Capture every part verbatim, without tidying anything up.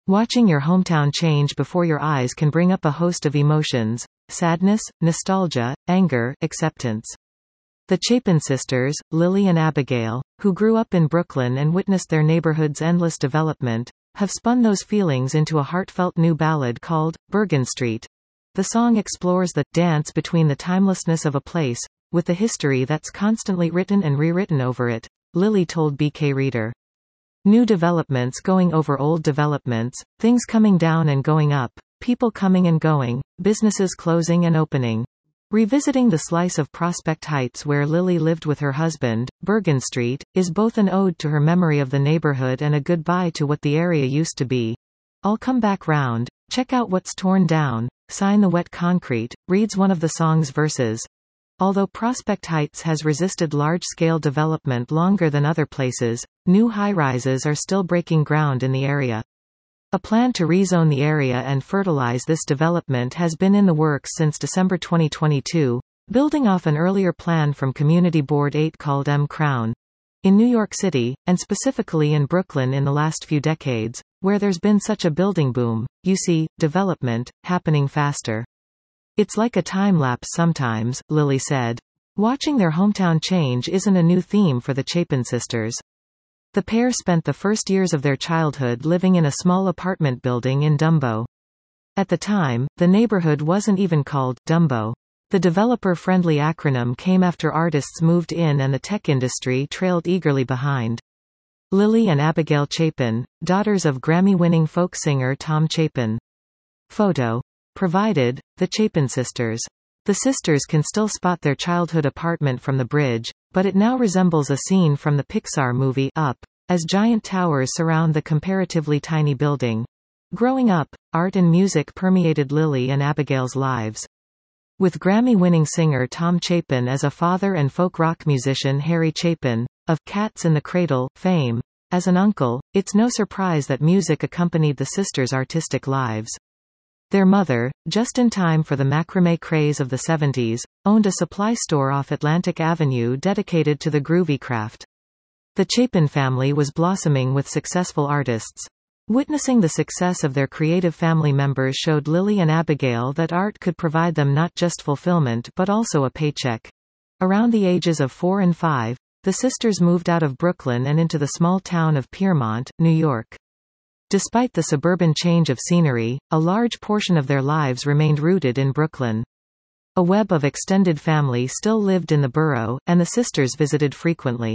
Watching your hometown change before your eyes can bring up a host of emotions: sadness, nostalgia, anger, acceptance. The Chapin sisters, Lily and Abigail, who grew up in Brooklyn and witnessed their neighborhood's endless development, have spun those feelings into a heartfelt new ballad called Bergen Street. The song explores the dance between the timelessness of a place, with the history that's constantly written and rewritten over it, Lily told B K Reader. New developments going over old developments, things coming down and going up, people coming and going, businesses closing and opening. Revisiting the slice of Prospect Heights where Lily lived with her husband, Bergen Street, is both an ode to her memory of the neighborhood and a goodbye to what the area used to be. I'll come back round, check out what's torn down, sign the wet concrete, reads one of the song's verses. Although Prospect Heights has resisted large-scale development longer than other places, new high-rises are still breaking ground in the area. A plan to rezone the area and fertilize this development has been in the works since December twenty twenty-two, building off an earlier plan from Community Board eight called M Crown. In New York City, and specifically in Brooklyn in the last few decades, where there's been such a building boom, you see development happening faster. It's like a time-lapse sometimes, Lily said. Watching their hometown change isn't a new theme for the Chapin sisters. The pair spent the first years of their childhood living in a small apartment building in Dumbo. At the time, the neighborhood wasn't even called Dumbo. The developer-friendly acronym came after artists moved in and the tech industry trailed eagerly behind. Lily and Abigail Chapin, daughters of Grammy-winning folk singer Tom Chapin. Photo provided, the Chapin sisters. The sisters can still spot their childhood apartment from the bridge, but it now resembles a scene from the Pixar movie Up, as giant towers surround the comparatively tiny building. Growing up, art and music permeated Lily and Abigail's lives. With Grammy-winning singer Tom Chapin as a father and folk rock musician Harry Chapin, of Cats in the Cradle fame, as an uncle, it's no surprise that music accompanied the sisters' artistic lives. Their mother, just in time for the macrame craze of the seventies, owned a supply store off Atlantic Avenue dedicated to the groovy craft. The Chapin family was blossoming with successful artists. Witnessing the success of their creative family members showed Lily and Abigail that art could provide them not just fulfillment but also a paycheck. Around the ages of four and five, the sisters moved out of Brooklyn and into the small town of Piermont, New York. Despite the suburban change of scenery, a large portion of their lives remained rooted in Brooklyn. A web of extended family still lived in the borough, and the sisters visited frequently.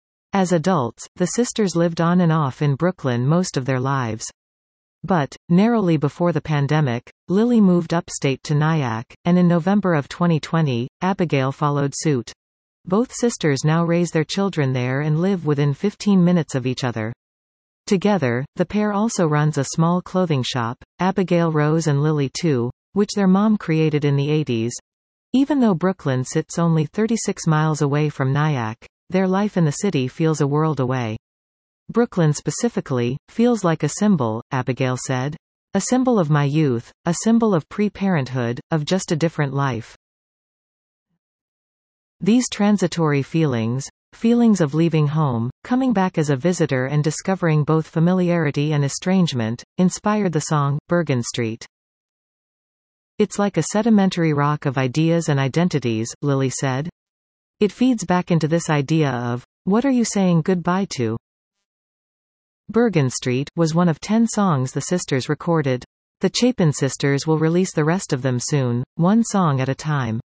As adults, the sisters lived on and off in Brooklyn most of their lives. But, narrowly before the pandemic, Lily moved upstate to Nyack, and in November of twenty twenty, Abigail followed suit. Both sisters now raise their children there and live within fifteen minutes of each other. Together, the pair also runs a small clothing shop, Abigail Rose and Lily Two, which their mom created in the eighties. Even though Brooklyn sits only thirty-six miles away from Nyack, their life in the city feels a world away. Brooklyn specifically feels like a symbol, Abigail said. A symbol of my youth, a symbol of pre-parenthood, of just a different life. These transitory feelings, feelings of leaving home, coming back as a visitor and discovering both familiarity and estrangement, inspired the song, Bergen Street. It's like a sedimentary rock of ideas and identities, Lily said. It feeds back into this idea of, what are you saying goodbye to? Bergen Street was one of ten songs the sisters recorded. The Chapin sisters will release the rest of them soon, one song at a time.